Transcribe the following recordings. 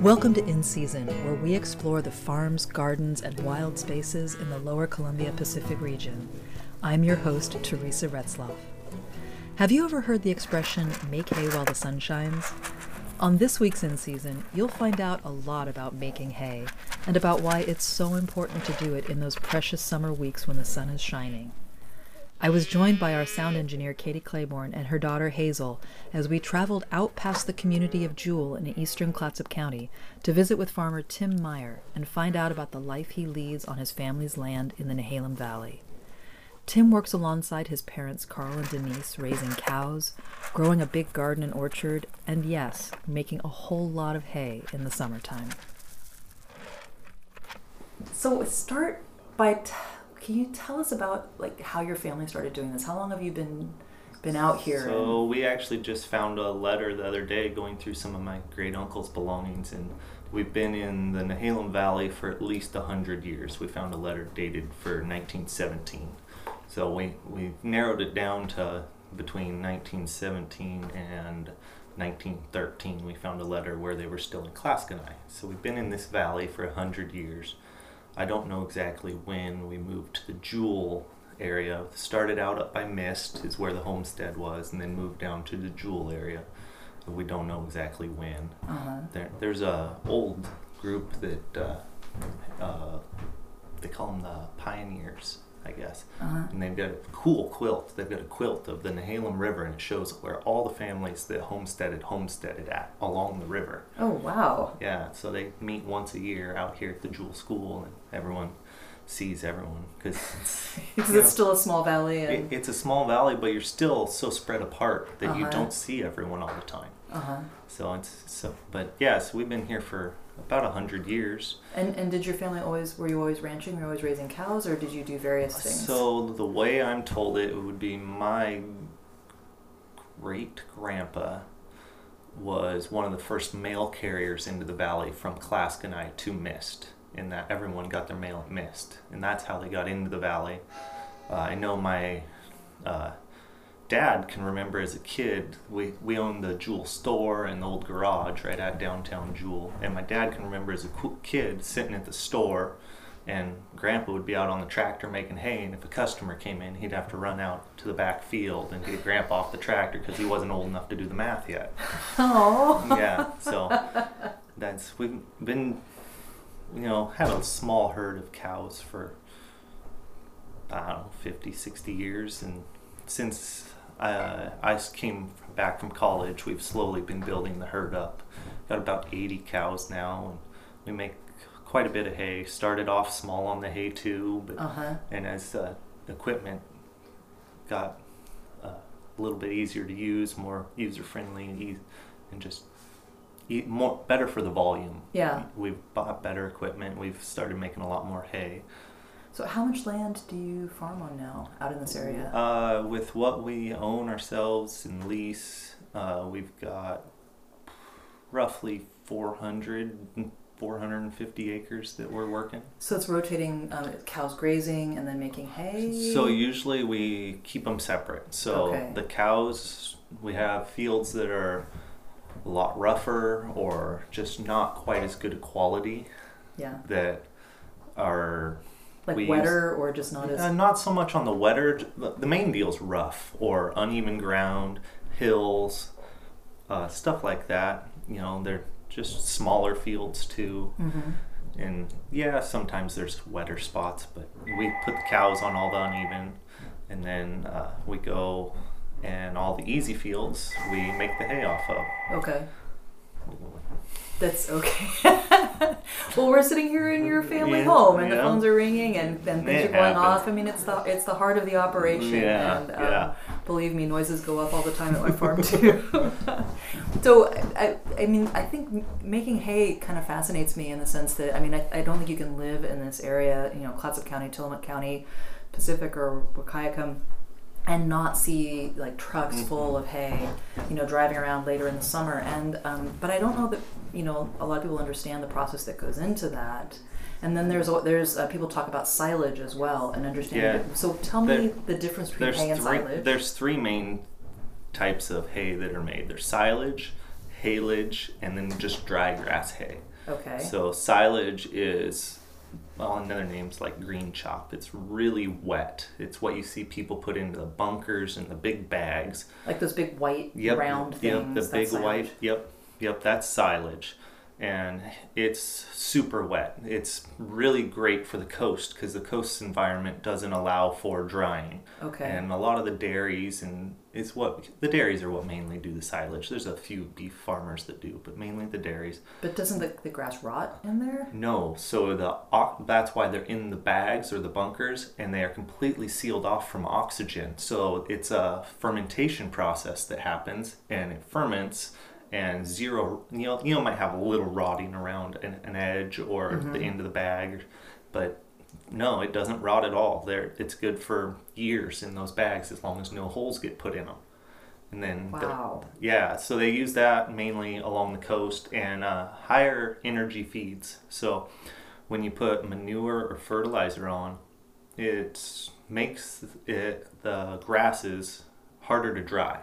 Welcome to In Season, where we explore the farms, gardens, and wild spaces in the Lower Columbia Pacific region. I'm your host, Teresa Retzloff. Have you ever heard the expression, make hay while the sun shines? On this week's In Season, you'll find out a lot about making hay, and about why it's so important to do it in those precious summer weeks when the sun is shining. I was joined by our sound engineer, Katie Claiborne, and her daughter, Hazel, as we traveled out past the community of Jewell in eastern Clatsop County to visit with farmer Tim Meyer and find out about the life he leads on his family's land in the Nehalem Valley. Tim works alongside his parents, Carl and Denise, raising cows, growing a big garden and orchard, and yes, making a whole lot of hay in the summertime. So start by... Can you tell us about how your family started doing this? How long have you been out here? So we actually just found a letter the other day going through some of my great uncle's belongings, and we've been in the Nehalem Valley for at least 100 years. We found a letter dated for 1917. So we narrowed it down to between 1917 and 1913. We found a letter where they were still in Claskenai. So we've been in this valley for 100 years. I don't know exactly when we moved to the Jewell area. Started out up by Mist is where the homestead was, and then moved down to the Jewell area. We don't know exactly when. There's a old group that they call them the Pioneers, I guess. And they've got a cool quilt. They've got a quilt of the Nehalem River, and it shows where all the families that homesteaded at along the river. Oh, wow. Yeah, so they meet once a year out here at the Jewell School, and everyone sees everyone because it's still a small valley. It's a small valley, but you're still so spread apart that you don't see everyone all the time. So we've been here for about 100 years. And did your family were you always ranching? Were you always raising cows, or did you do various things? So the way I'm told it would be my great-grandpa was one of the first mail carriers into the valley from Claskenai to Mist, in that everyone got their mail at Mist, and that's how they got into the valley. I know my dad can remember as a kid, we owned the Jewell store and the old garage right at downtown Jewell, and my dad can remember as a kid sitting at the store, and Grandpa would be out on the tractor making hay, and if a customer came in, he'd have to run out to the back field and get Grandpa off the tractor because he wasn't old enough to do the math yet. Oh. Yeah, so we've been, had a small herd of cows for, 50, 60 years, and since I came back from college, we've slowly been building the herd up. Got about 80 cows now, and we make quite a bit of hay. Started off small on the hay too, but and as equipment got a little bit easier to use, more user friendly, and just better for the volume. Yeah, we've bought better equipment. We've started making a lot more hay. So how much land do you farm on now out in this area? With what we own ourselves and lease, we've got roughly 450 acres that we're working. So it's rotating cows grazing and then making hay? So usually we keep them separate. So the cows, we have fields that are a lot rougher or just not quite as good a quality. Yeah. That are... wetter or just not as... not so much on the wetter. The main deal is rough or uneven ground, hills, stuff like that. They're just smaller fields too. And sometimes there's wetter spots, but we put the cows on all the uneven, and then we go and all the easy fields we make the hay off of. Okay. That's okay. Well, we're sitting here in your family home, and the phones are ringing, and things are going off. I mean, it's the heart of the operation, and believe me, noises go up all the time at my farm too. So, I think making hay kind of fascinates me in the sense that I don't think you can live in this area, Clatsop County, Tillamook County, Pacific, or Wahkiakum, and not see trucks full of hay, driving around later in the summer. And but I don't know that a lot of people understand the process that goes into that. And then there's people talk about silage as well, and understand. Yeah. So tell me the difference between hay and silage. There's three main types of hay that are made. There's silage, haylage, and then just dry grass hay. Okay. So silage is, well, another name's like green chop. It's really wet. It's what you see people put into the bunkers and the big bags. Like those big white round things. Yep, the big silage. white. Yep, that's silage. And it's super wet. It's really great for the coast because the coast environment doesn't allow for drying. Okay. And a lot of the dairies the dairies are what mainly do the silage. There's a few beef farmers that do, but mainly the dairies. But doesn't the grass rot in there? No, so that's why they're in the bags or the bunkers, and they are completely sealed off from oxygen. So it's a fermentation process that happens, and it ferments. And zero, you might have a little rotting around an edge or the end of the bag, but no, it doesn't rot at all. It's good for years in those bags as long as no holes get put in them. And then, wow. So they use that mainly along the coast and higher energy feeds. So when you put manure or fertilizer on, it makes the grasses harder to dry.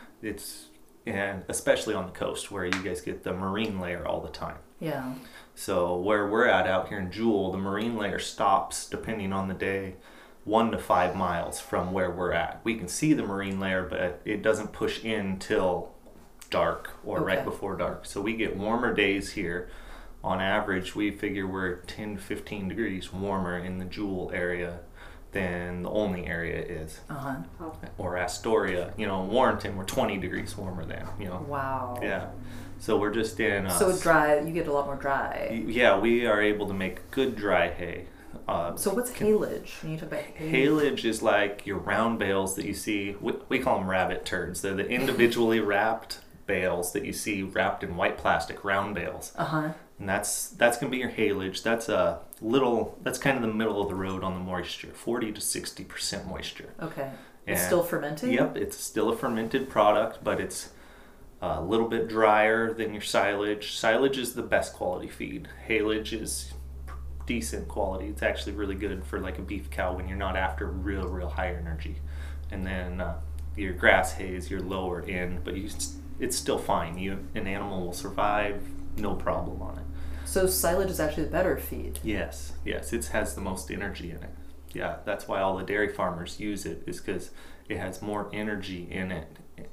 And especially on the coast where you guys get the marine layer all the time. Yeah. So where we're at out here in Jewel, the marine layer stops, depending on the day, 1 to 5 miles from where we're at. We can see the marine layer, but it doesn't push in till dark or right before dark. So we get warmer days here. On average, we figure we're 10 to 15 degrees warmer in the Jewel area than the Olney area is. Or Astoria, Warrenton, we're 20 degrees warmer than, Wow. Yeah. So we're just in... So dry, you get a lot more dry. Yeah, we are able to make good dry hay. So what's haylage? When you talk about haylage is like your round bales that you see, we call them rabbit turds. They're the individually wrapped bales that you see wrapped in white plastic, round bales. And that's going to be your haylage. That's kind of the middle of the road on the moisture, 40 to 60% moisture. Okay. It's still fermented? Yep, it's still a fermented product, but it's a little bit drier than your silage. Silage is the best quality feed. Haylage is decent quality. It's actually really good for like a beef cow when you're not after real high energy. And then your grass hay is your lower end, but it's still fine. An animal will survive, no problem on it. So silage is actually the better feed? Yes, it has the most energy in it. Yeah, that's why all the dairy farmers use it, is because it has more energy in it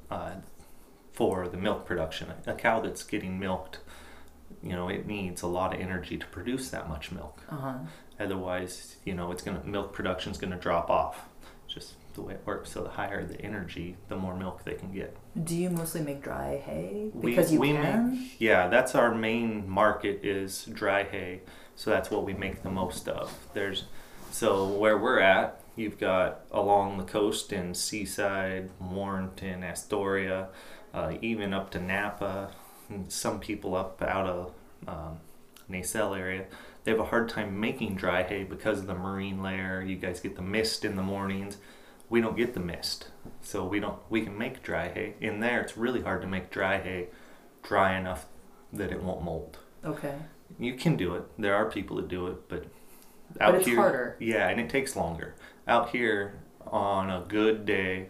for the milk production. A cow that's getting milked, it needs a lot of energy to produce that much milk. Otherwise, milk production's gonna drop off. Just the way it works. So the higher the energy, the more milk they can get. Do you mostly make dry hay? Because you can? Yeah, that's our main market is dry hay. So that's what we make the most of. So where we're at, you've got along the coast in Seaside, Warrenton, Astoria, even up to Napa, and some people up out of Nacelle area. They have a hard time making dry hay because of the marine layer. You guys get the mist in the mornings. We don't get the mist, so we can make dry hay. In there, it's really hard to make dry hay dry enough that it won't mold. Okay. You can do it. There are people that do it, but it's harder. Yeah, and it takes longer. Out here, on a good day,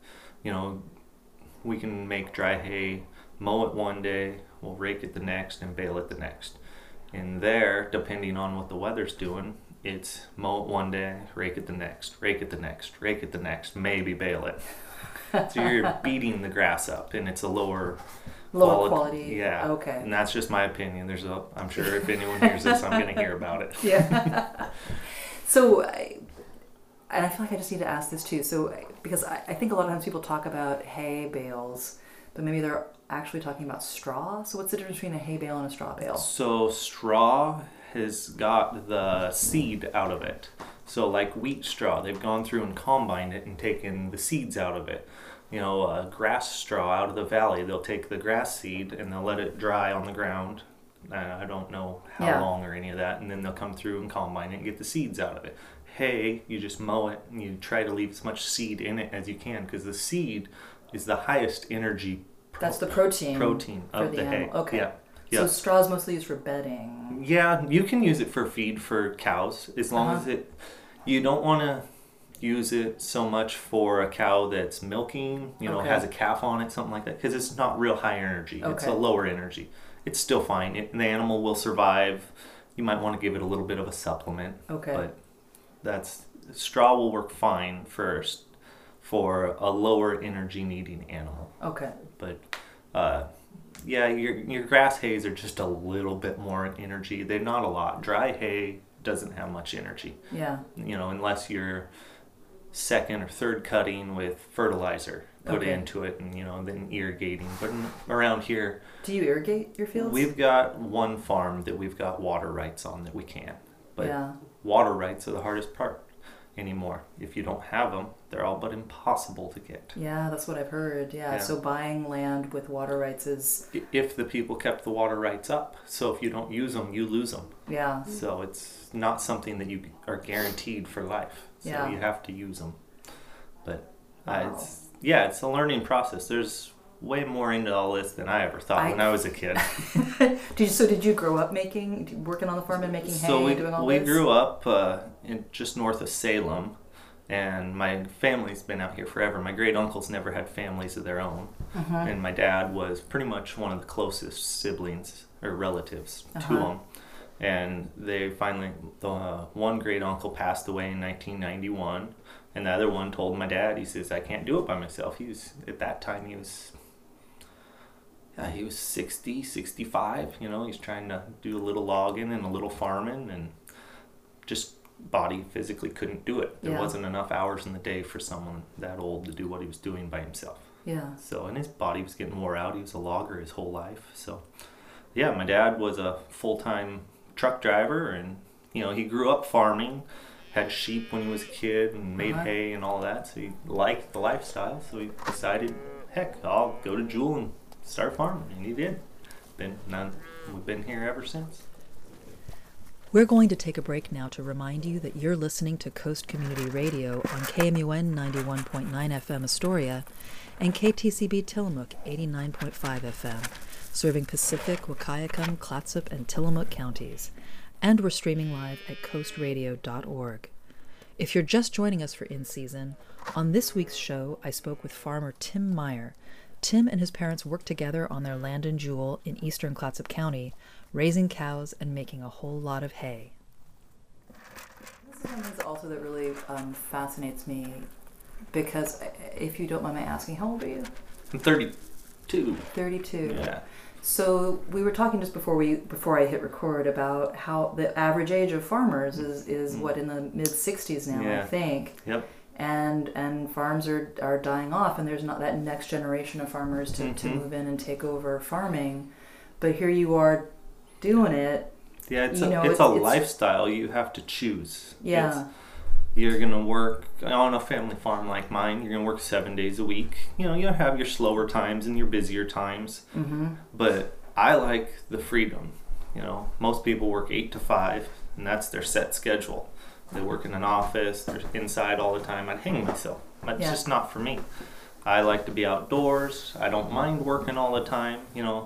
we can make dry hay, mow it one day, we'll rake it the next, and bale it the next. And there, depending on what the weather's doing, it's mow it one day, rake it the next, rake it the next, rake it the next, maybe bale it. So you're beating the grass up, and it's a lower quality. Yeah. Okay. And that's just my opinion. I'm sure if anyone hears this, I'm going to hear about it. Yeah. So, and I feel like I just need to ask this too. So, because I think a lot of times people talk about hay bales, but maybe they're actually talking about straw. So what's the difference between a hay bale and a straw bale? So straw has got the seed out of it. So like wheat straw, they've gone through and combined it and taken the seeds out of it. Grass straw out of the valley, they'll take the grass seed and they'll let it dry on the ground. I don't know how long or any of that. And then they'll come through and combine it and get the seeds out of it. Hay, you just mow it and you try to leave as much seed in it as you can, because the seed is the highest energy. That's the protein of the hay. Okay. Yeah. So straw is mostly used for bedding. Yeah, you can use it for feed for cows as long as you don't want to use it so much for a cow that's milking, has a calf on it, something like that, because it's not real high energy. It's a lower energy. it's still fine. The animal will survive. You might want to give it a little bit of a supplement. Okay. But straw will work fine first for a lower energy needing animal. Okay. But yeah, your grass hays are just a little bit more energy. They're not a lot. Dry hay doesn't have much energy. Yeah. Unless you're second or third cutting with fertilizer put into it, and then irrigating. But around here, do you irrigate your fields? We've got one farm that we've got water rights on that we can. But water rights are the hardest part anymore. If you don't have them, they're all but impossible to get. Yeah, that's what I've heard. Yeah. So buying land with water rights is... If the people kept the water rights up. So if you don't use them, you lose them. Yeah. So it's not something that you are guaranteed for life. So you have to use them. But it's a learning process. There's way more into all this than I ever thought when I was a kid. Did you grow up working on the farm and making hay and doing all this? We grew up just north of Salem, and my family's been out here forever. My great uncles never had families of their own, and my dad was pretty much one of the closest siblings or relatives to them. And they finally, one great uncle passed away in 1991, and the other one told my dad, he says, I can't do it by myself. At that time, he was 60, 65, he's trying to do a little logging and a little farming, and just body physically couldn't do it. There wasn't enough hours in the day for someone that old to do what he was doing by himself. Yeah. So, and his body was getting wore out. He was a logger his whole life. So, yeah, my dad was a full-time truck driver, and he grew up farming, had sheep when he was a kid, and made hay and all that, so he liked the lifestyle. So he decided, heck, I'll go to Jewel and start farming, and he did. We've been here ever since. We're going to take a break now to remind you that you're listening to Coast Community Radio on KMUN 91.9 FM Astoria and KTCB Tillamook 89.5 FM, serving Pacific, Wahkiakum, Clatsop, and Tillamook counties. And we're streaming live at coastradio.org. If you're just joining us for In Season, on this week's show, I spoke with farmer Tim Meyer. Tim and his parents worked together on their land in Jewel in eastern Clatsop County, raising cows and making a whole lot of hay. This is something also that really fascinates me, because if you don't mind my asking, how old are you? I'm 32. 32. Yeah. So we were talking just before I hit record about how the average age of farmers is what, in the mid 60s now, I think. Yep. And farms are dying off, and there's not that next generation of farmers to move in and take over farming. But here you are doing it. Yeah, it's a lifestyle you have to choose. Yeah. You're going to work on a family farm like mine. You're going to work 7 days a week. You'll have your slower times and your busier times. Mm-hmm. But I like the freedom. Most people work 8 to 5, and that's their set schedule. They work in an office. They're inside all the time. I'd hang myself. That's just not for me. I like to be outdoors. I don't mind working all the time.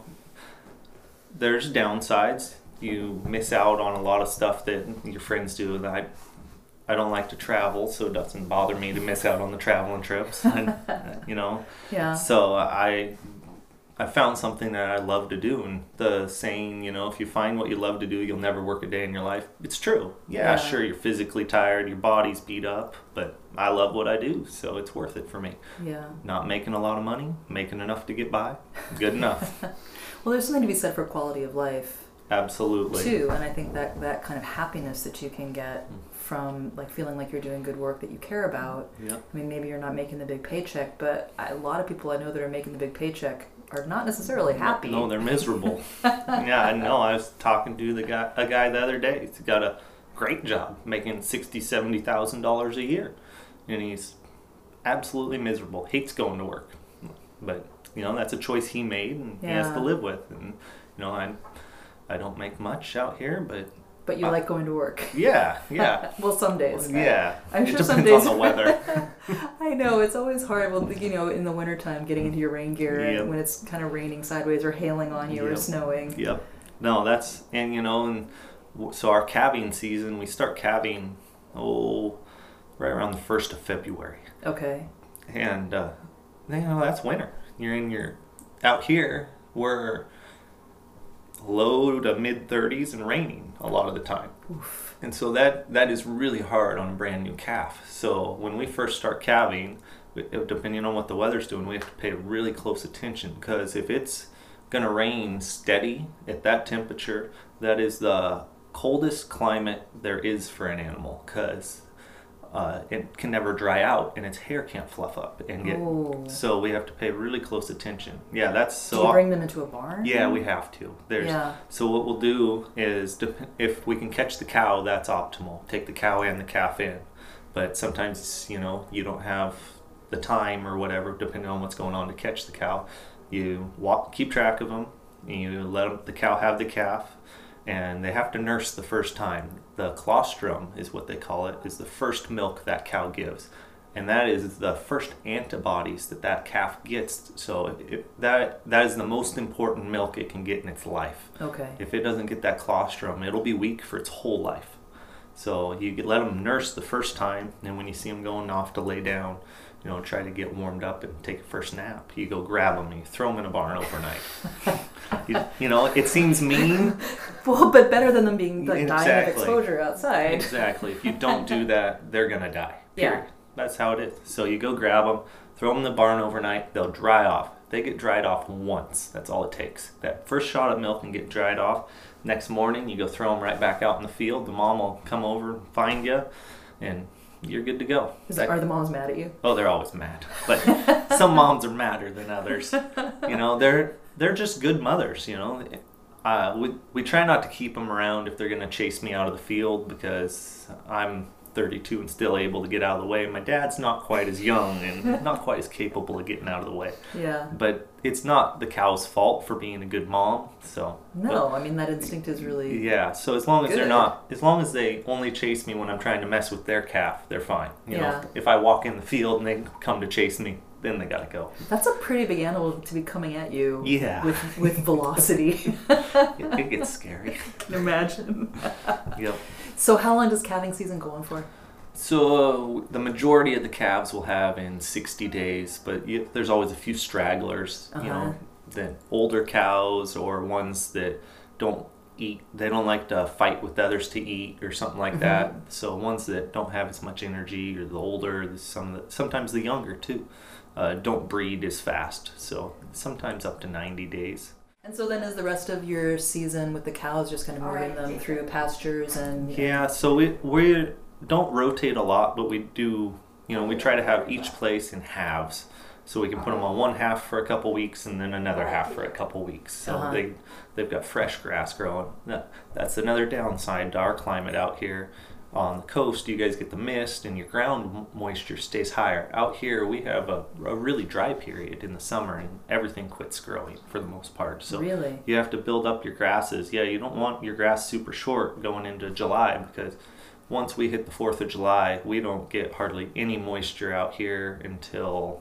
There's downsides. You miss out on a lot of stuff that your friends do. That I don't like to travel, so it doesn't bother me to miss out on the traveling trips. And, Yeah. So I found something that I love to do, and the saying, if you find what you love to do, you'll never work a day in your life. It's true. Yeah, sure, you're physically tired, your body's beat up, but I love what I do, so it's worth it for me. Yeah. Not making a lot of money, making enough to get by, good enough. Well, there's something to be said for quality of life. Absolutely. Too, and I think that kind of happiness that you can get from feeling like you're doing good work that you care about. Yeah. I mean, maybe you're not making the big paycheck, but a lot of people I know that are making the big paycheck are not necessarily happy. No, they're miserable. Yeah, I know. I was talking to a guy the other day. He's got a great job, making $60,000, $70,000 a year, and he's absolutely miserable. Hates going to work, but that's a choice he made, and he has to live with. And I don't make much out here, but you like going to work. Yeah. Well, some days. Yeah. I'm sure it some depends days. on the weather. I know, it's always hard. Well, in the wintertime, getting into your rain gear and when it's kind of raining sideways or hailing on you or snowing. Yep. No, and so our calving season, we start calving, right around the 1st of February. Okay. And, that's winter. Out here, low to mid 30s and raining a lot of the time. Oof. And so that is really hard on a brand new calf. So when we first start calving, depending on what the weather's doing, we have to pay really close attention, because if it's going to rain steady at that temperature, that is the coldest climate there is for an animal, because it can never dry out and its hair can't fluff up and get. Oh. So we have to pay really close attention. Yeah, that's so. Do you bring them into a barn? Yeah, we have to. So what we'll do is, if we can catch the cow, that's optimal. Take the cow and the calf in. But sometimes, you don't have the time or whatever, depending on what's going on, to catch the cow. You keep track of them. You let the cow have the calf, and they have to nurse the first time. The colostrum is what they call it, is the first milk that cow gives. And that is the first antibodies that calf gets. So that is the most important milk it can get in its life. Okay. If it doesn't get that colostrum, it'll be weak for its whole life. So you let them nurse the first time, and when you see them going off to lay down, try to get warmed up and take a first nap, you go grab them and you throw them in a barn overnight. It seems mean. Well, but better than them being dying of Exactly. exposure outside. Exactly. If you don't do that, they're going to die. Period. Yeah. That's how it is. So you go grab them, throw them in the barn overnight, they'll dry off. They get dried off once. That's all it takes. That first shot of milk can get dried off. Next morning, you go throw them right back out in the field. The mom will come over and find you, and you're good to go. Are the moms mad at you? Oh, they're always mad. But some moms are madder than others. They're just good mothers, We try not to keep them around if they're going to chase me out of the field, because I'm 32 and still able to get out of the way. My dad's not quite as young and not quite as capable of getting out of the way. Yeah. But it's not the cow's fault for being a good mom. So no, that instinct is really so as long as good. as long as they only chase me when I'm trying to mess with their calf, they're fine. You know, Yeah. if I walk in the field and they come to chase me, then they gotta go. That's a pretty big animal to be coming at you. Yeah. With velocity. It gets scary. I can imagine. Yep. So how long does calving season go on for? So the majority of the calves will have in 60 days, but there's always a few stragglers, the older cows or ones that don't eat, they don't like to fight with others to eat or something like that. So ones that don't have as much energy, or the older, sometimes the younger too, don't breed as fast. So sometimes up to 90 days. And so then is the rest of your season with the cows just kind of moving them through pastures and... Yeah, so we don't rotate a lot, but we do, we try to have each place in halves. So we can put them on one half for a couple weeks and then another half for a couple weeks. So they've got fresh grass growing. That's another downside to our climate out here. On the coast, you guys get the mist and your ground moisture stays higher. Out here, we have a really dry period in the summer, and everything quits growing for the most part. So really? You have to build up your grasses. Yeah, you don't want your grass super short going into July, because once we hit the 4th of July, we don't get hardly any moisture out here until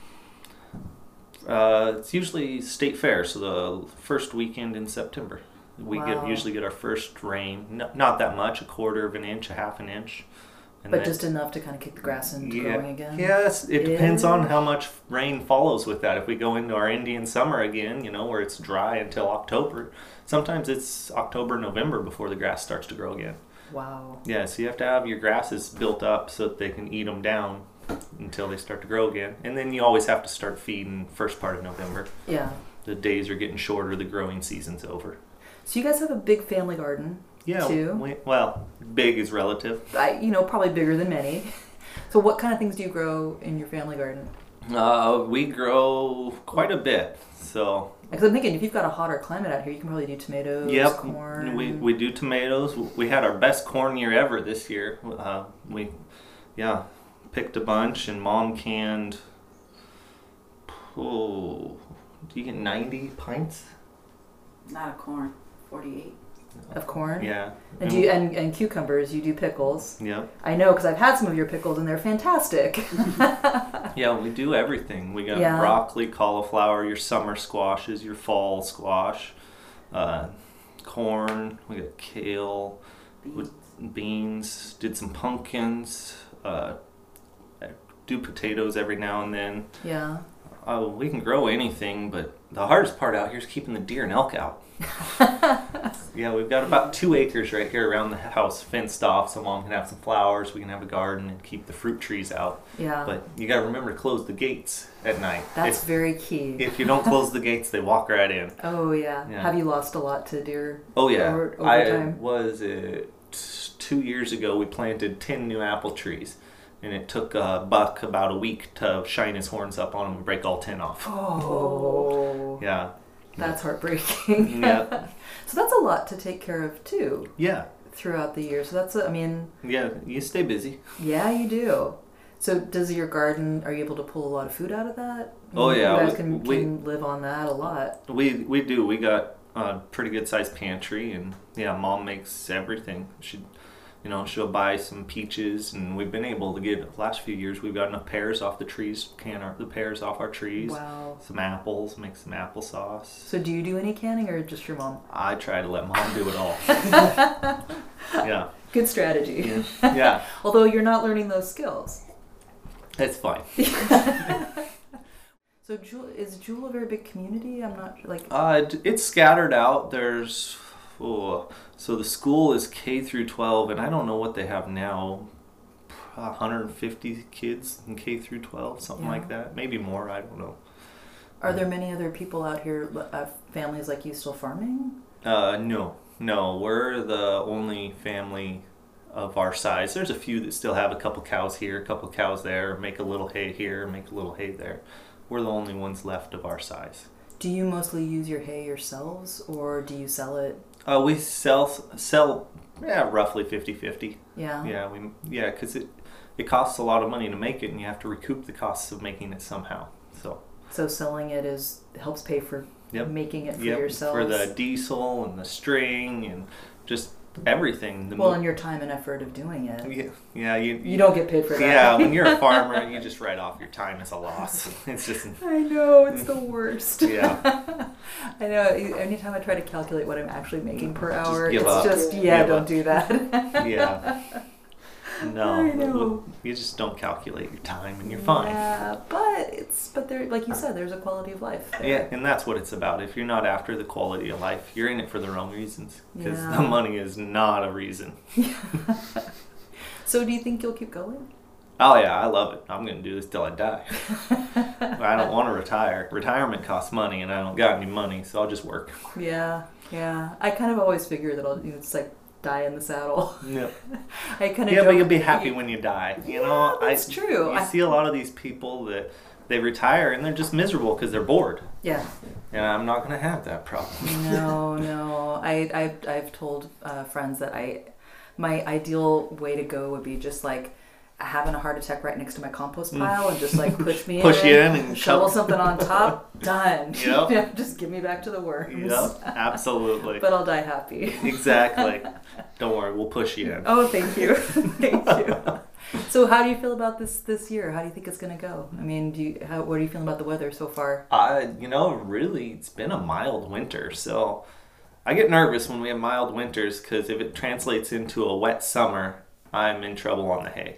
it's usually State Fair, so the first weekend in September. We usually get our first rain, not that much, 1/4 of an inch, 1/2 an inch. But just enough to kind of kick the grass into growing again? Yes, it depends on how much rain follows with that. If we go into our Indian summer again, where it's dry until October, sometimes it's October, November before the grass starts to grow again. Wow. Yeah, so you have to have your grasses built up so that they can eat them down until they start to grow again. And then you always have to start feeding first part of November. Yeah. The days are getting shorter, the growing season's over. So you guys have a big family garden, too? Well, big is relative. Probably bigger than many. So what kind of things do you grow in your family garden? We grow quite a bit, so... Because I'm thinking, if you've got a hotter climate out here, you can probably do tomatoes, corn... We do tomatoes. We had our best corn year ever this year. We picked a bunch, and Mom canned... do you get 90 pints? Not of corn. 48. Of corn? Yeah. And do you and cucumbers, you do pickles. Yeah. I know, because I've had some of your pickles and they're fantastic. Yeah, we do everything. We got broccoli, cauliflower, your summer squashes, your fall squash, corn, we got kale, beans, did some pumpkins, do potatoes every now and then. Yeah. We can grow anything, but the hardest part out here is keeping the deer and elk out. Yeah, we've got about 2 acres right here around the house fenced off, so Mom can have some flowers, we can have a garden, and keep the fruit trees out. Yeah. But you got to remember to close the gates at night. That's very key. If you don't close the gates, they walk right in. Oh, yeah. Yeah. Have you lost a lot to deer? Oh, yeah. Over I time? was 2 years ago, we planted 10 new apple trees. And it took a buck about a week to shine his horns up on them and break all 10 off. Oh. Yeah. That's heartbreaking. Yeah. So that's a lot to take care of, too, Yeah. throughout the year. So that's, Yeah, you stay busy. yeah, you do. So does your garden, are you able to pull a lot of food out of that? Oh, yeah. You guys can live on that a lot. We do. We got a pretty good sized pantry, and yeah, Mom makes everything. She'll buy some peaches, and we've been able to get, the last few years, we've got enough pears off the trees, the pears off our trees. Wow. Some apples, make some applesauce. So do you do any canning or just your mom? I try to let Mom do it all. Yeah. Good strategy. Yeah. Although you're not learning those skills. It's fine. So is Jewel a very big community? I'm not like. It's scattered out. So the school is K through 12, and I don't know what they have now. 150 kids in K through 12, something like that. Maybe more. I don't know. Are there many other people out here, families like you, still farming? No. We're the only family of our size. There's a few that still have a couple cows here, a couple cows there, make a little hay here, make a little hay there. We're the only ones left of our size. Do you mostly use your hay yourselves, or do you sell it? We sell roughly 50-50. Yeah. Yeah, because it costs a lot of money to make it, and you have to recoup the costs of making it somehow. So selling it helps pay for making it for yourselves. For the diesel and the string and just everything. And your time and effort of doing it. Yeah. You don't get paid for that. Yeah, when you're a farmer, you just write off your time as a loss. It's just. I know, it's the worst. Yeah. I know. Anytime I try to calculate what I'm actually making per hour, give up. Don't do that. Yeah. No, I know. You just don't calculate your time, and you're fine. Yeah, but there, like you said, there's a quality of life there. Yeah, and that's what it's about. If you're not after the quality of life, you're in it for the wrong reasons. Because the money is not a reason. So do you think you'll keep going? Oh yeah, I love it. I'm going to do this till I die. I don't want to retire. Retirement costs money, and I don't got any money, so I'll just work. Yeah. I kind of always figure that it's like die in the saddle. Yep. I kind of but you'll be happy when you die. That's true. You see a lot of these people that they retire and they're just miserable because they're bored. Yeah. And I'm not going to have that problem. No. I've told friends that my ideal way to go would be just like having a heart attack right next to my compost pile and just like push you in and shovel something on top. Done. Yep. Just give me back to the worms. Yep, absolutely. But I'll die happy. Exactly. Don't worry, we'll push you in. Oh, thank you. Thank you. So how do you feel about this year? How do you think it's going to go? I mean, what are you feeling about the weather so far? Really, it's been a mild winter, so I get nervous when we have mild winters because if it translates into a wet summer, I'm in trouble on the hay.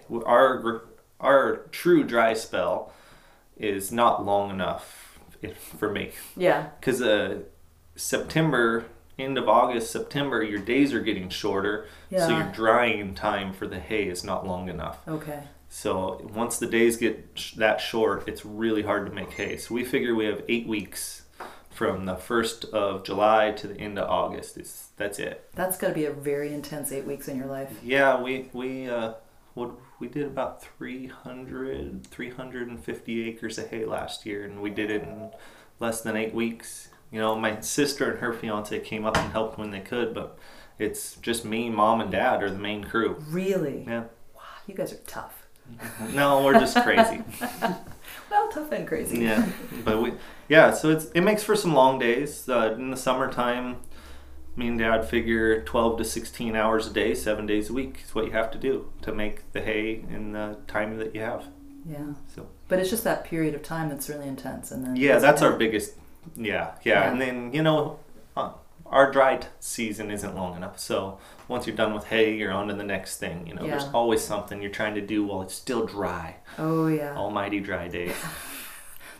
Our true dry spell is not long enough for me. Yeah. Because September, end of August, September, your days are getting shorter. Yeah. So your drying time for the hay is not long enough. Okay. So once the days get that short, it's really hard to make hay. So we figure we have 8 weeks from the 1st of July to the end of August. That's it. That's got to be a very intense 8 weeks in your life. Yeah, we did about 350 acres of hay last year, and we did it in less than 8 weeks. My sister and her fiance came up and helped when they could, but it's just me, Mom, and Dad are the main crew. Really? Yeah. Wow, you guys are tough. No, we're just crazy. Well, tough and crazy. Yeah, but so it makes for some long days. In the summertime, me and Dad figure 12 to 16 hours a day, 7 days a week is what you have to do to make the hay in the time that you have. Yeah. So. But it's just that period of time that's really intense, and then. Yeah, that's our biggest. Yeah, and then our dry season isn't long enough. So once you're done with hay, you're on to the next thing. There's always something you're trying to do while it's still dry. Oh yeah. Almighty dry days.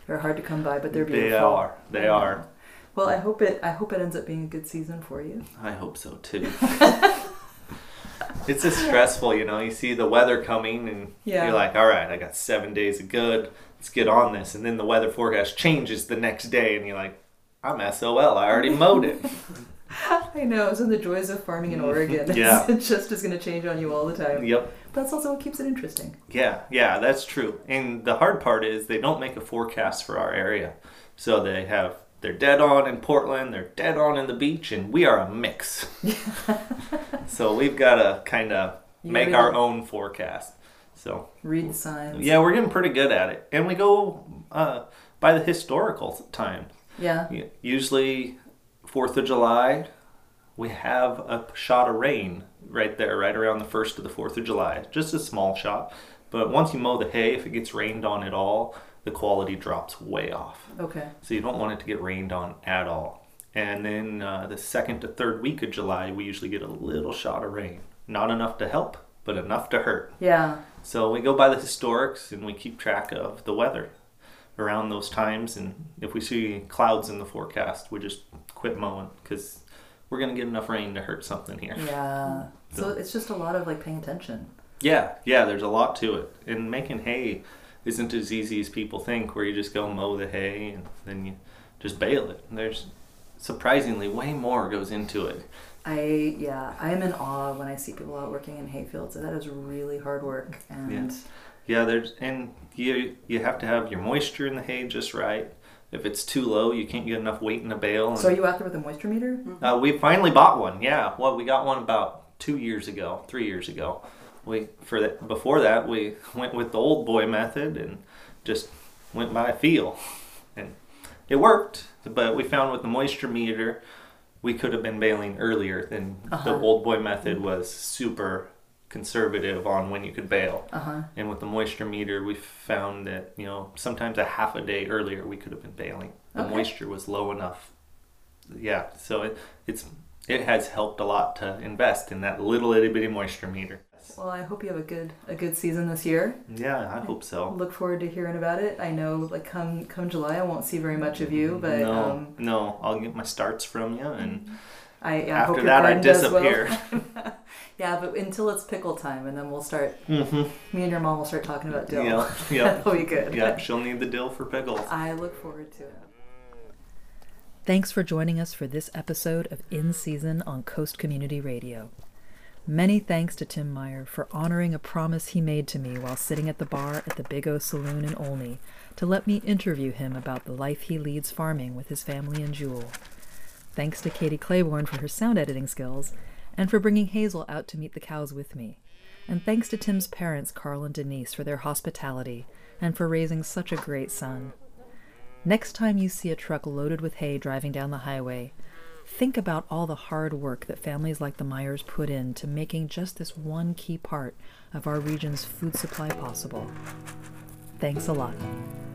They're hard to come by, but they're beautiful. They are. Well, I hope it ends up being a good season for you. I hope so too. It's just stressful, you see the weather coming and you're like, all right, I got 7 days of good. Let's get on this. And then the weather forecast changes the next day and you're like, I'm SOL. I already mowed it. I know. So the joys of farming in Oregon. Yeah. It just is going to change on you all the time. Yep. But that's also what keeps it interesting. Yeah, that's true. And the hard part is they don't make a forecast for our area. So they're dead on in Portland, they're dead on in the beach, and we are a mix. So we've got to kind of make our own forecast. So read the signs. Yeah, we're getting pretty good at it. And we go by the historical time. Yeah. Usually 4th of July, we have a shot of rain right there, right around the 1st of the 4th of July. Just a small shot. But once you mow the hay, if it gets rained on at all, the quality drops way off. Okay. So you don't want it to get rained on at all. And then the 2nd to 3rd week of July, we usually get a little shot of rain. Not enough to help, but enough to hurt. Yeah. So we go by the historics and we keep track of the weather around those times. And if we see clouds in the forecast, we just quit mowing because we're going to get enough rain to hurt something here. Yeah. So it's just a lot of paying attention. Yeah, there's a lot to it. And making hay isn't as easy as people think, where you just go mow the hay and then you just bale it. There's surprisingly way more goes into it. I am in awe when I see people out working in hay fields. That is really hard work. And you have to have your moisture in the hay just right. If it's too low, you can't get enough weight in the bale. So are you out there with a moisture meter? We finally bought one. Yeah, we got one about 3 years ago. Before that, we went with the old boy method and just went by feel. And it worked, but we found with the moisture meter, we could have been baling earlier than the old boy method was super conservative on when you could bale. And with the moisture meter, we found that, sometimes a half a day earlier we could have been baling. The moisture was low enough. Yeah, so it has helped a lot to invest in that little itty bitty moisture meter. Well, I hope you have a good season this year. Yeah, I hope so. Look forward to hearing about it. I know, come July, I won't see very much of you, but no, I'll get my starts from you, and after hope that I disappear. Well. Yeah, but until it's pickle time, and then we'll start. Me and your mom will start talking about dill. Yeah, that'll be good. Yeah, she'll need the dill for pickles. I look forward to it. Thanks for joining us for this episode of In Season on Coast Community Radio. Many thanks to Tim Meyer for honoring a promise he made to me while sitting at the bar at the Big O Saloon in Olney to let me interview him about the life he leads farming with his family in Jewel. Thanks to Katie Claiborne for her sound editing skills and for bringing Hazel out to meet the cows with me. And thanks to Tim's parents, Carl and Denise, for their hospitality and for raising such a great son. Next time you see a truck loaded with hay driving down the highway, think about all the hard work that families like the Meyers put in to making just this one key part of our region's food supply possible. Thanks a lot.